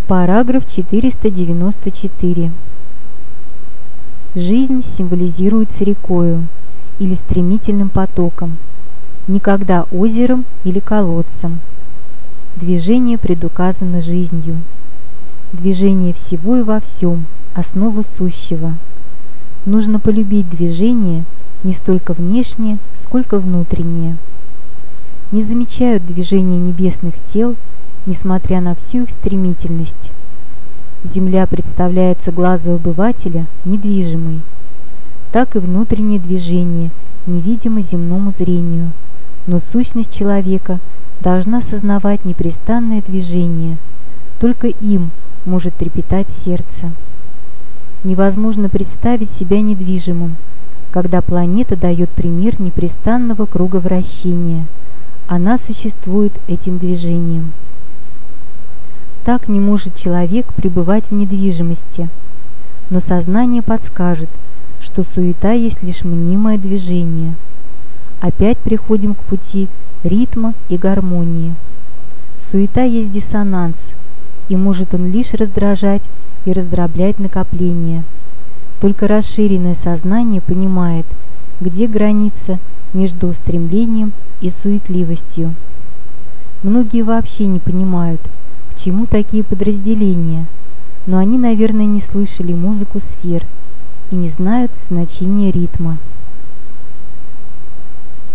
Параграф 494. Жизнь символизируется рекою или стремительным потоком, никогда озером или колодцем. Движение предуказано жизнью. Движение всего и во всем, основа сущего. Нужно полюбить движение не столько внешнее, сколько внутреннее. Не замечают движения небесных тел, несмотря на всю их стремительность. Земля представляется глазу обывателя недвижимой. Так и внутреннее движение невидимо земному зрению, но сущность человека должна сознавать непрестанное движение. Только им может трепетать сердце. Невозможно представить себя недвижимым, когда планета дает пример непрестанного круговращения. Она существует этим движением. Так не может человек пребывать в недвижимости, но сознание подскажет, что суета есть лишь мнимое движение. Опять приходим к пути ритма и гармонии. Суета есть диссонанс, и может он лишь раздражать и раздроблять накопления. Только расширенное сознание понимает, где граница между устремлением и суетливостью. Многие вообще не понимают, к чему такие подразделения, но они, наверное, не слышали музыку сфер и не знают значения ритма.